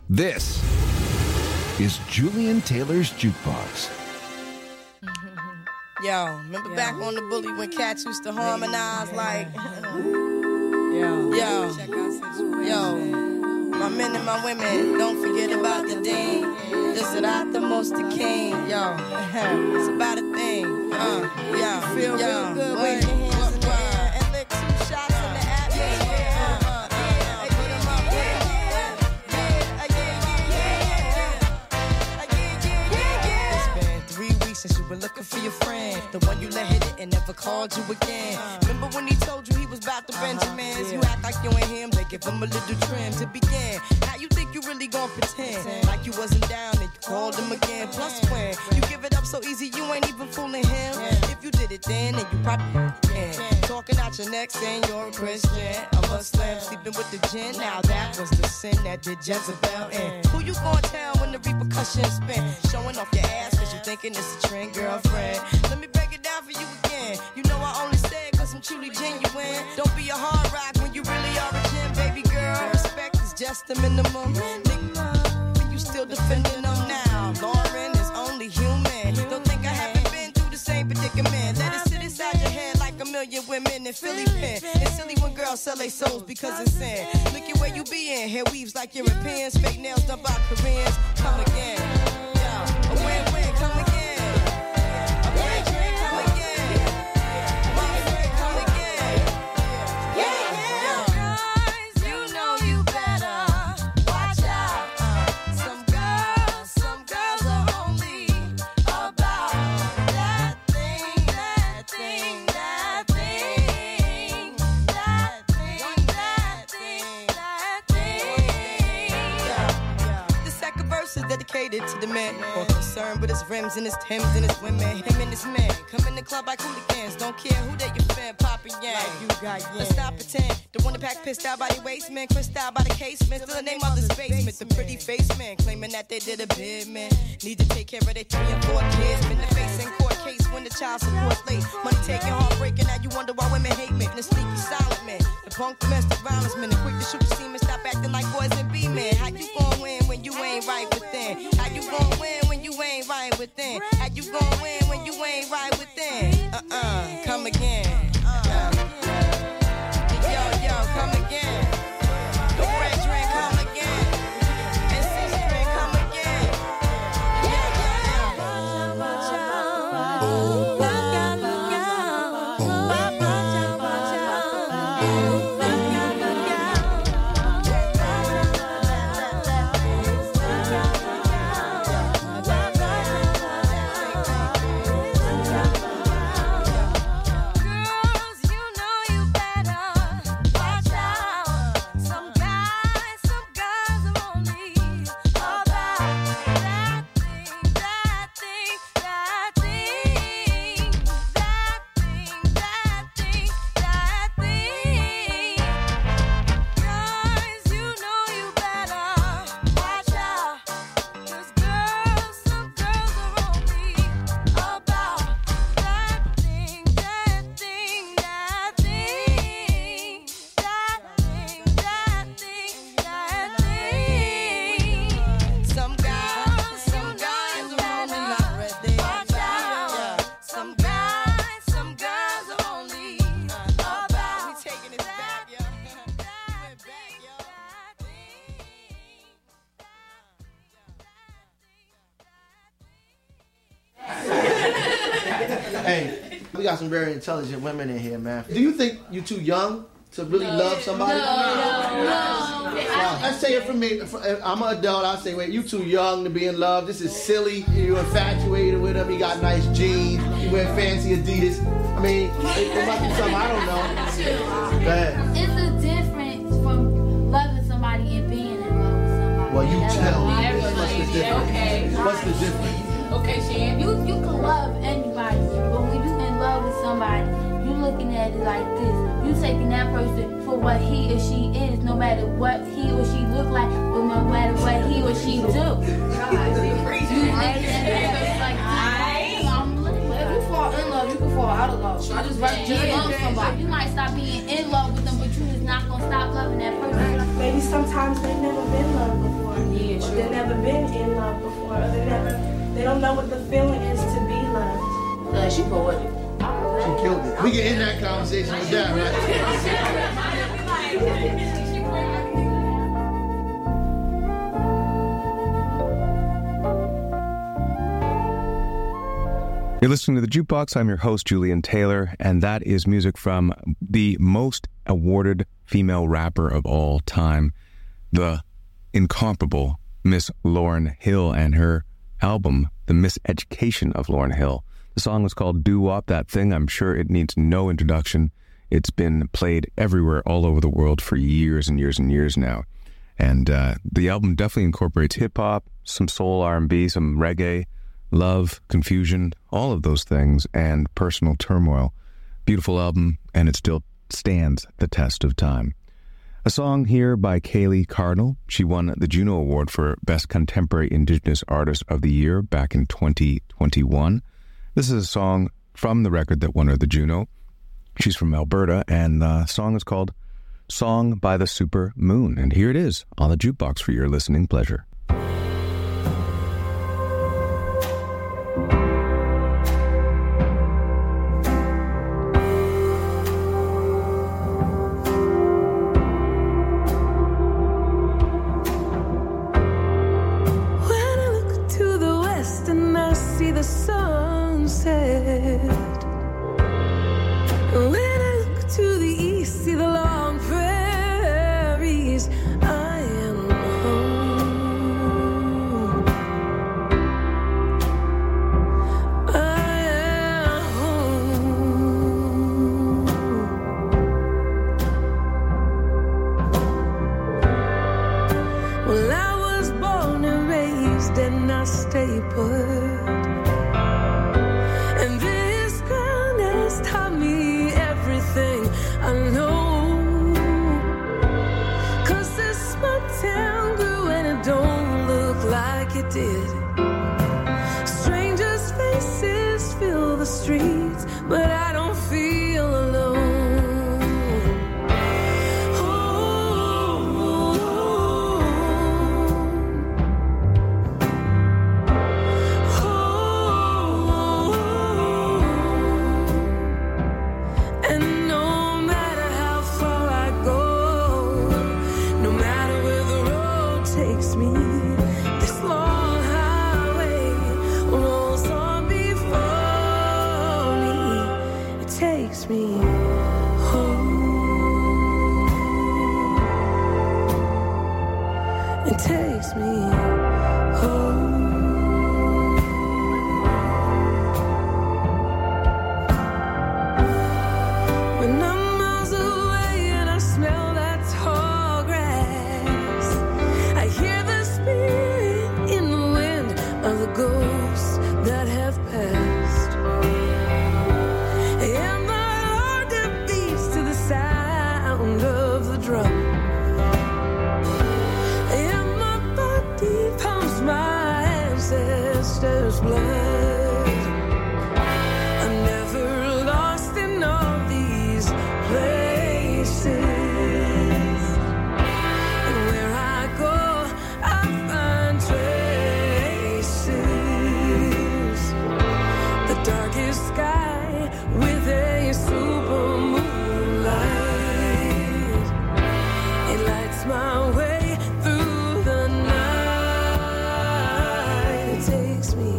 This is Julian Taylor's Jukebox. Yo, remember back on the bully when cats used to harmonize like, yo, my men and my women, don't forget about the dean. This is not the most the king, yo. It's about a thing, yo. Feel real good, wave your hands in the air and lick 2 shots in the atmosphere. Since you were looking for your friend, the one you let hit it and never called you again. Remember when he told you he was about the Benjamins? You act like you ain't him, they give him a little trim to begin. Now you think you really gon' pretend like you wasn't down and you called him again. Plus when you give it up so easy, you ain't even fooling him. If you did it then you probably can. Talking out your neck saying you're a Christian, a Muslim, sleeping with the jinn. Now that was the sin that did Jezebel in. Who you gon' tell when the repercussions spin? Showing off your ass cause you thinking it's a trend, girlfriend. Let me break it down for you again. You know I only say it cause I'm truly genuine. Don't be a hard rock when you really are a gem, baby girl. Respect is just the minimum. Nigga, you still defending them now. Lauren is only human. Don't think I haven't been through the same predicament. Let it sit inside your head like a million women in Philly pen. It's silly when girls sell their souls because it's sin. Look at where you be in. Hair weaves like Europeans. Fake nails done by Koreans. Come again. Yeah, a win-win. Come again. Dedicated to the man, more concerned with his rims and his Timbs and his women. Him and his man come in the club like hooligans. Don't care who they your fan, poppin' yang. Like you got yang. Let's not pretend. The one that pack pissed out by the waist, man. Crissed out by the casement. Still the name of this basement. The pretty face man claiming that they did a bid, man. Need to take care of their 3 and 4 kids. Been the face in court case when the child support's late. Money taking, heartbreaking. Now you wonder why women hate me. The sneaky silent man. The punk domestic violence man. The quick to shoot the semen. Stop acting like boys and be men. How you gon' win when you ain't right within? How you gon' win when you ain't right within? How you gon' win when you ain't right within? Come again. Yo, come again. The red drink, come again. And 6 drink, come again. Hey, we got some very intelligent women in here, man. Do you think you're too young to really love somebody? No. Let's say it for me. I'm an adult. I say, wait, you too young to be in love. This is silly. You're infatuated with him. He got nice jeans. You wear fancy Adidas. I mean, it must be something I don't know. Go ahead. It's a difference from loving somebody and being in love with somebody. Well, you tell me. What's the difference? Okay. What's the difference? Okay, Shan. You can love anybody, but when you in love with somebody, you looking at it like this. You taking that person for what he or she is, no matter what he or she look like, or no matter what he or she do. God, you looking at it like this. If you fall in love, you can fall out of love. I just love somebody. You might stop being in love with them, but you just not gonna stop loving that person. Maybe sometimes they've never been loved before. Yeah, don't know what the feeling is to be loved. She poetic. She killed it. We can end that conversation with that, right? You're listening to The Jukebox. I'm your host, Julian Taylor, and that is music from the most awarded female rapper of all time, the incomparable Miss Lauryn Hill, and her album, The Miseducation of Lauryn Hill. The song was called Doo Wop That Thing. I'm sure it needs no introduction. It's been played everywhere all over the world for years and years and years now. And the album definitely incorporates hip-hop, some soul R&B, some reggae, love, confusion, all of those things, and personal turmoil. Beautiful album, and it still stands the test of time. A song here by Kaylee Cardinal. She won the Juno Award for Best Contemporary Indigenous Artist of the Year back in 2021. This is a song from the record that won her the Juno. She's from Alberta, and the song is called Song by the Super Moon. And here it is on the Jukebox for your listening pleasure. The sunset. When I look to the east, see the long prairies. I am home. I am home. Well, I was born and raised, and I stay put. I know, 'cause this small town grew and it don't look like it did. Strangers' faces fill the streets, but I don't feel alone. Takes me home. When I'm miles away and I smell that tall grass, I hear the spirit in the wind of the ghosts that have passed. And my heart that beats to the sound of the drum. My ancestors' blood. I'm never lost in all these places, and where I go I find traces. The darkest sky with a super moonlight, it lights my way through the night. Takes me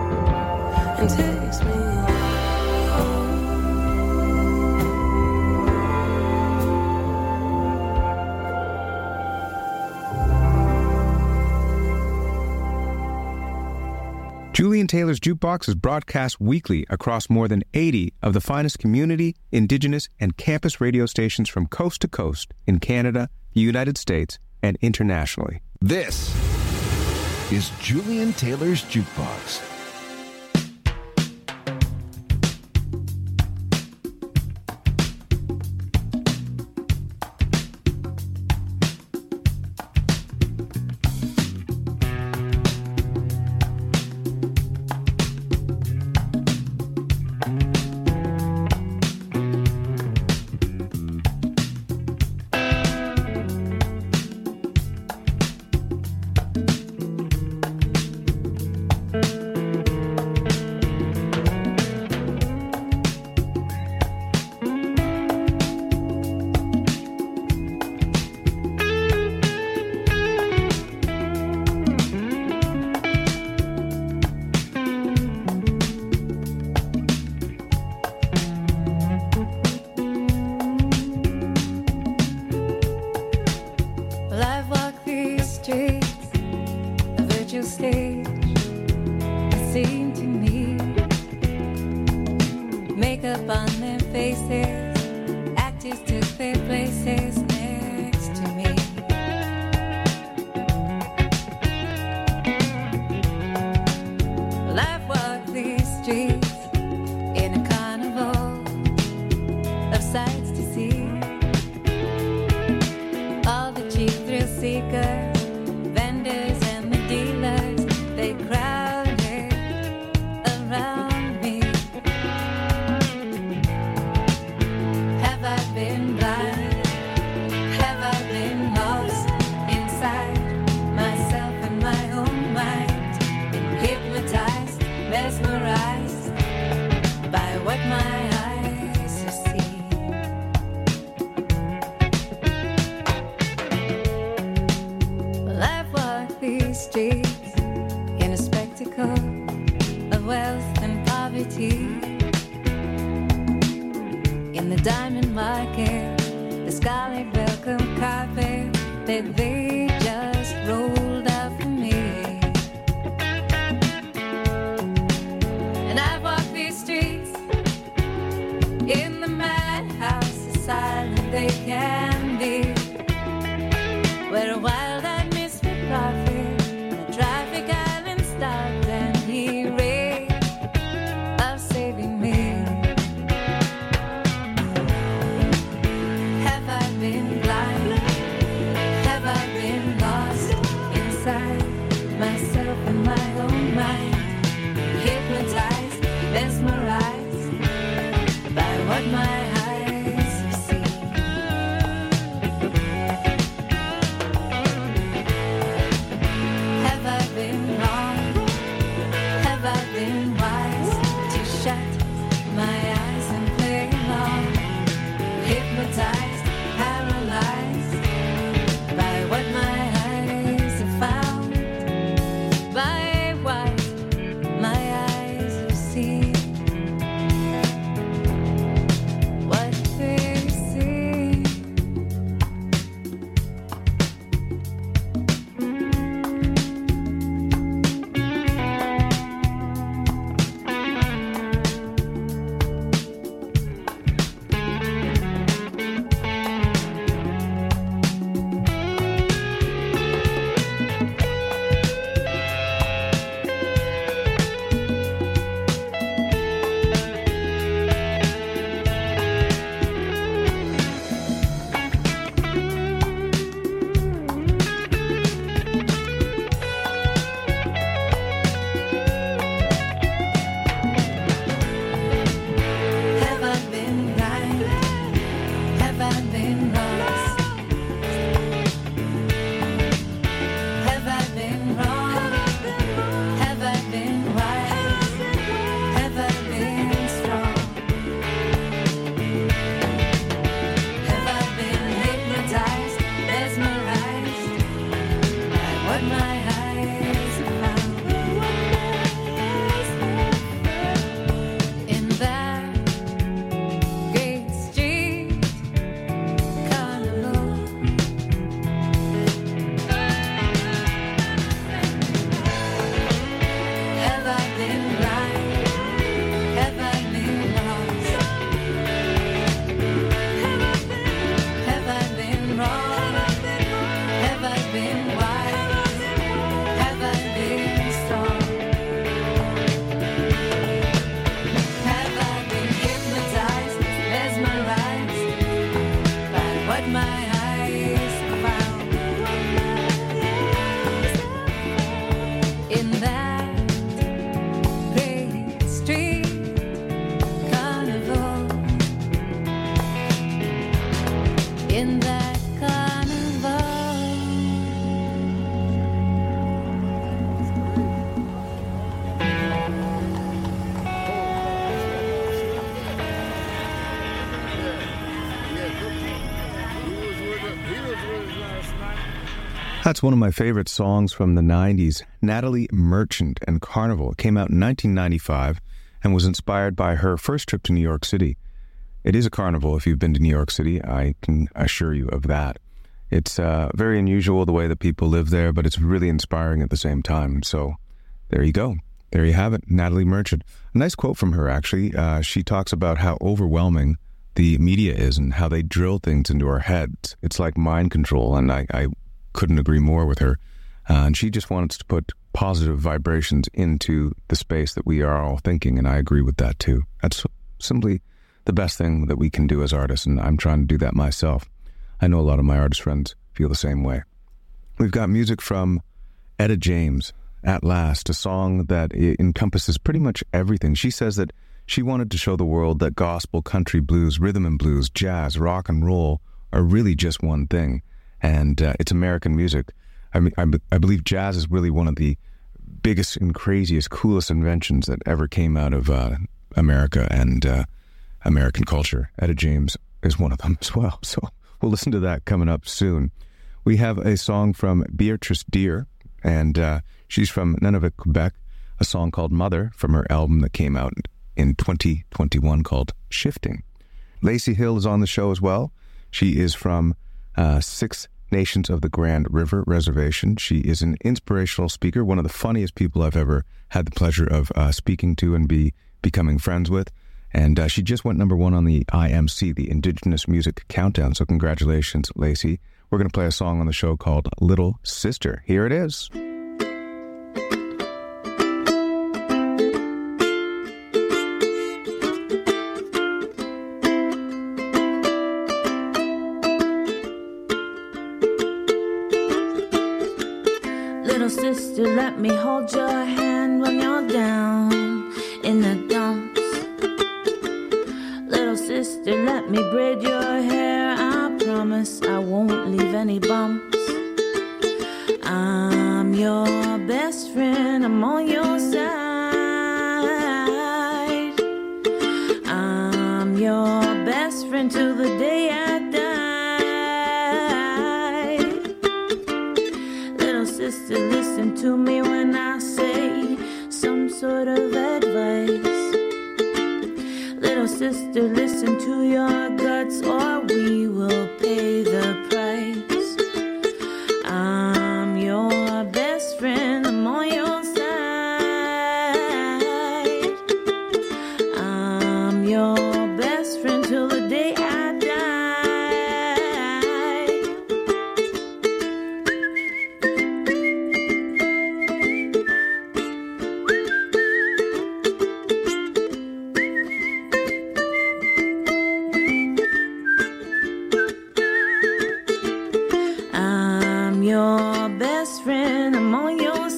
and takes me home. Julian Taylor's Jukebox is broadcast weekly across more than 80 of the finest community, indigenous, and campus radio stations from coast to coast in Canada, the United States, and internationally. This is Julian Taylor's Jukebox. That's one of my favorite songs from the 90s, Natalie Merchant and Carnival. It came out in 1995 and was inspired by her first trip to New York City. It is a carnival if you've been to New York City, I can assure you of that. It's very unusual the way that people live there, but it's really inspiring at the same time. So there you go. There you have it, Natalie Merchant. A nice quote from her, actually. She talks about how overwhelming the media is and how they drill things into our heads. It's like mind control, and I couldn't agree more with her. And she just wants to put positive vibrations into the space that we are all thinking, and I agree with that too. That's simply the best thing that we can do as artists, and I'm trying to do that myself. I know a lot of my artist friends feel the same way. We've got music from Etta James, At Last, a song that encompasses pretty much everything. She says that she wanted to show the world that gospel, country, blues, rhythm and blues, jazz, rock and roll are really just one thing. And it's American music. I mean, I believe jazz is really one of the biggest and craziest, coolest inventions that ever came out of America and American culture. Etta James is one of them as well. So we'll listen to that coming up soon. We have a song from Beatrice Deer, and she's from Nunavut, Quebec, a song called Mother from her album that came out in 2021 called Shifting. Lacey Hill is on the show as well. She is from Six Nations of the Grand River Reservation. She is an inspirational speaker, one of the funniest people I've ever had the pleasure of speaking to and becoming friends with. And she just went number 1 on the IMC, the Indigenous Music Countdown. So congratulations, Lacey. We're going to play a song on the show called Little Sister. Here it is. Little sister, let me hold your hand when you're down in the dumps. Little sister, let me braid your hair. I promise I won't leave any bumps. I'm your best friend, I'm on your side. I'm your best friend till the day I die. Little sister, listen to me when I say some sort of advice. Little sister, listen to your guts or we will pay the price. I'm your best friend, I'm on your side. I'm your best friend till the day I your best friend, I'm on your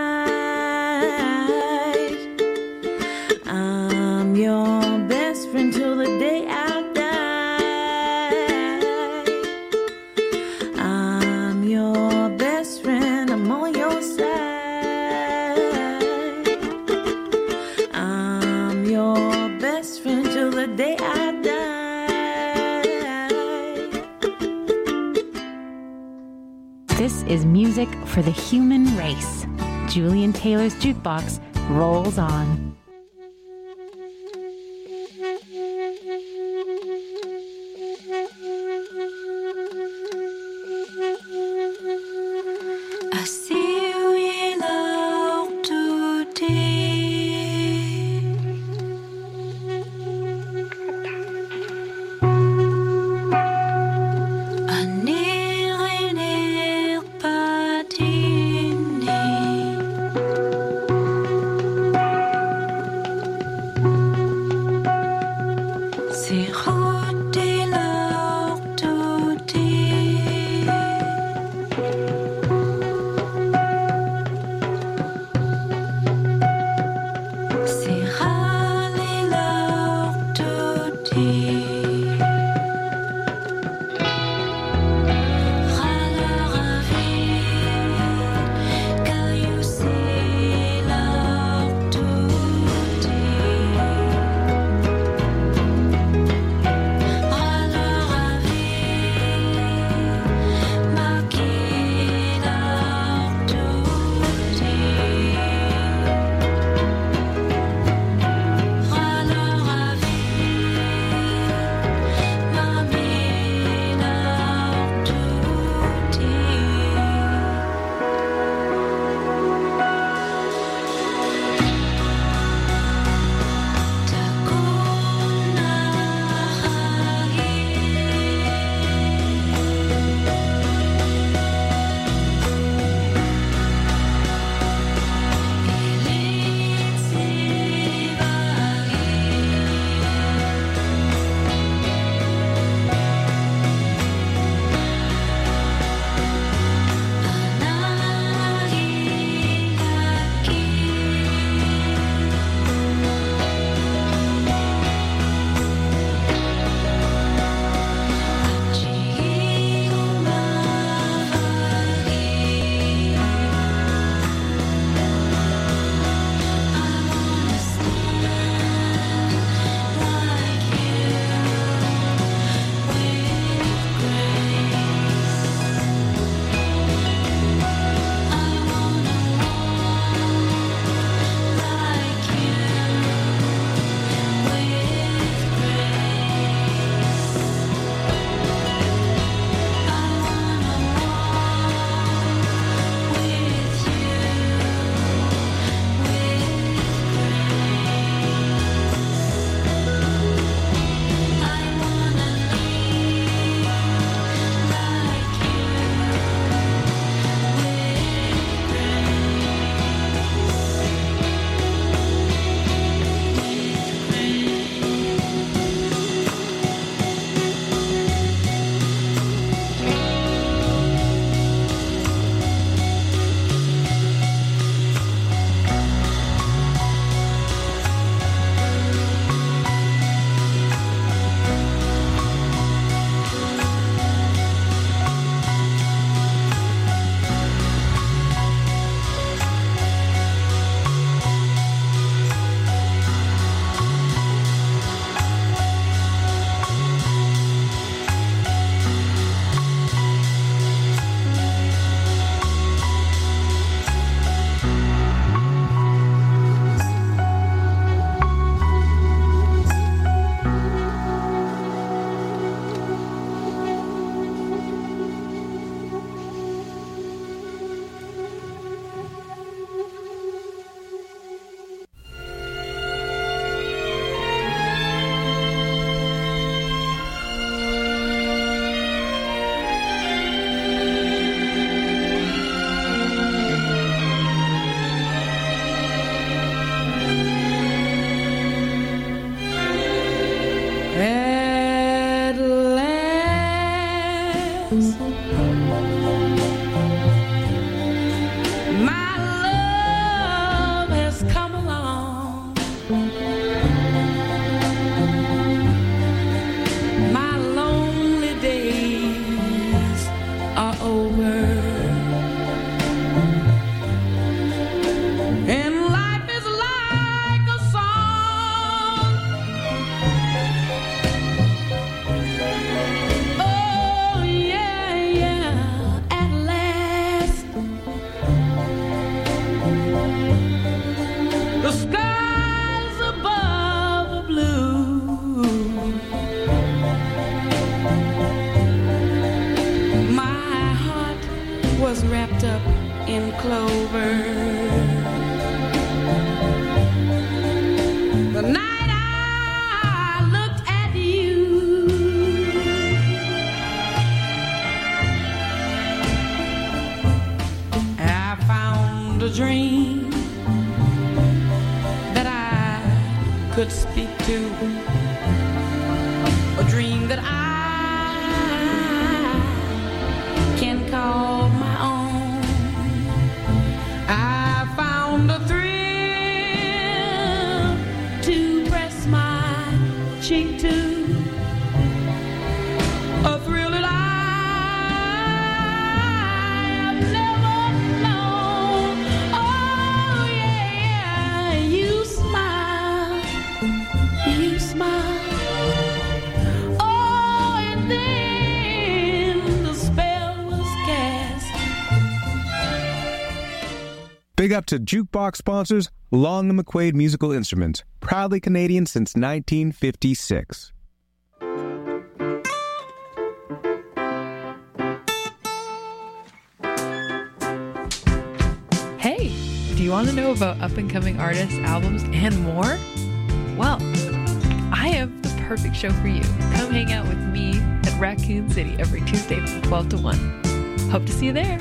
side. I'm your best friend till the day I die. I'm your best friend, I'm on your side. I'm your best friend till the day I die. This is music for the human race. Julian Taylor's Jukebox rolls on. I see you love today. the skies above are blue. My heart was wrapped up in clover. The night I looked at you, I found a dream that I could speak to, a dream that I can call my own. I found a thrill to press my cheek to, a thrill that I have never known. Oh yeah, you smile, you smile. Oh, and then the spell was cast. Big up to Jukebox sponsors Long and McQuaid Musical Instruments, proudly Canadian since 1956. Hey, do you want to know about up-and-coming artists, albums, and more? Well, I have the perfect show for you. Come hang out with me at Raccoon City every Tuesday from 12 to 1. Hope to see you there.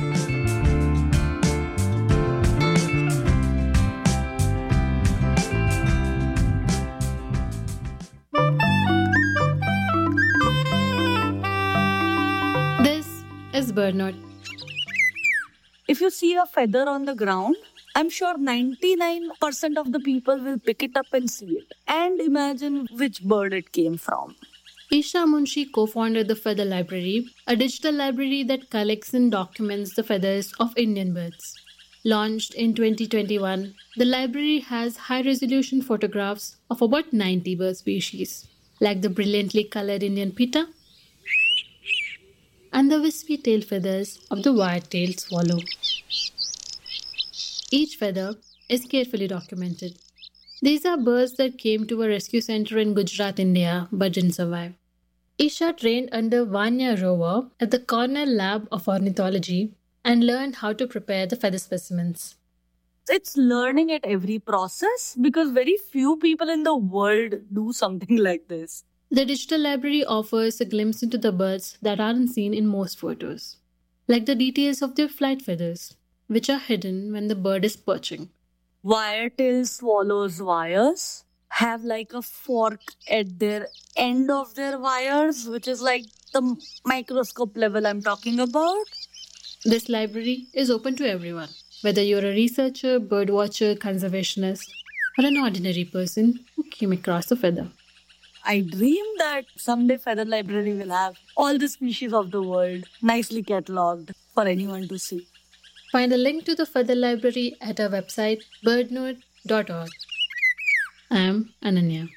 This is Bird Note. If you see a feather on the ground, I'm sure 99% of the people will pick it up and see it and imagine which bird it came from. Isha Munshi co-founded the Feather Library, a digital library that collects and documents the feathers of Indian birds. Launched in 2021, the library has high-resolution photographs of about 90 bird species, like the brilliantly colored Indian pitta and the wispy tail feathers of the wire-tailed swallow. Each feather is carefully documented. These are birds that came to a rescue center in Gujarat, India, but didn't survive. Isha trained under Vanya Rover at the Cornell Lab of Ornithology and learned how to prepare the feather specimens. It's learning at every process because very few people in the world do something like this. The digital library offers a glimpse into the birds that aren't seen in most photos, like the details of their flight feathers, which are hidden when the bird is perching. Wire-tailed swallows' wires have like a fork at their end of their wires, which is like the microscope level I'm talking about. This library is open to everyone, whether you're a researcher, birdwatcher, conservationist, or an ordinary person who came across a feather. I dream that someday Feather Library will have all the species of the world nicely catalogued for anyone to see. Find a link to the Feather Library at our website birdnote.org. I am Ananya.